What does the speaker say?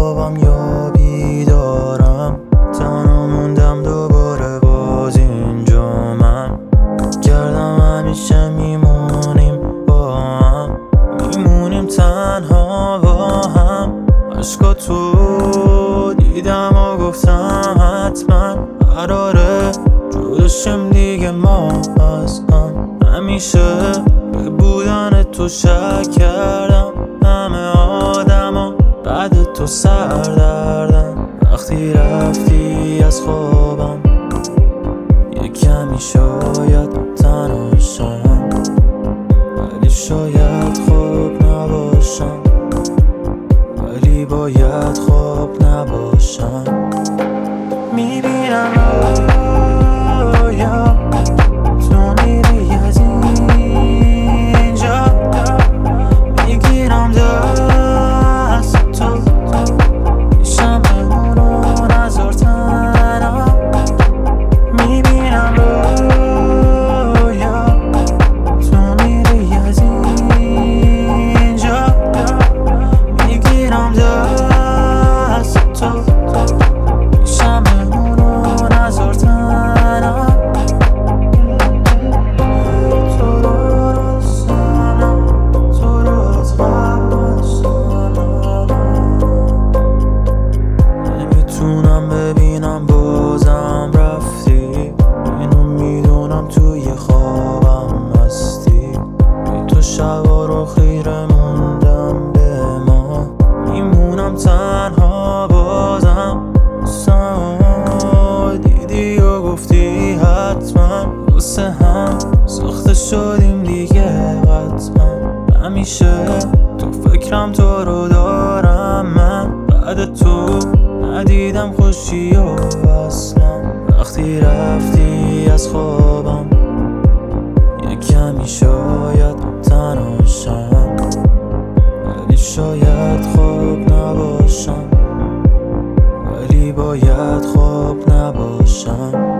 خوابم یا بیدارم، تنها موندم دوباره باز اینجا. من کردم همیشه میمونیم با هم، میمونیم تنها با هم. عشقاتو دیدم و گفتم حتما قراره جداشیم دیگه ما از هم. همیشه به بودن تو شک کردم، همه آدما بعد تو سردردن. وقتی رفتی از خوابم یه کمی شاید تنها شم، ولی شاید خوب نباشم، ولی باید خوب نباشم. میبینم رویا تو میری از اینجا، میگیرم دست تو، میشم بمونو نذار تنها. میبینم رویا تو میری از اینجا، میگیرم دست تو، میشم بمونو نذار تنها. تو رو سنم، تو رو از قبل سنم، نمیتونم ببینم بازم رفتی. اینو میدونم توی خوابم هستی، بی تو شبا رو خیره موندم به ما. میمونم تنها بازم، دیدی و گفتی حتما واسه هم ساخته شدیم دیگه قطعا. همیشه تو فکرم تو رو دارم من، بعد تو ندیدم خوشی و اصلا. وقتی رفتی از خوابم یه کمی شاید تنها شم، ولی شاید خوب نباشم، ولی باید خوب نباشم.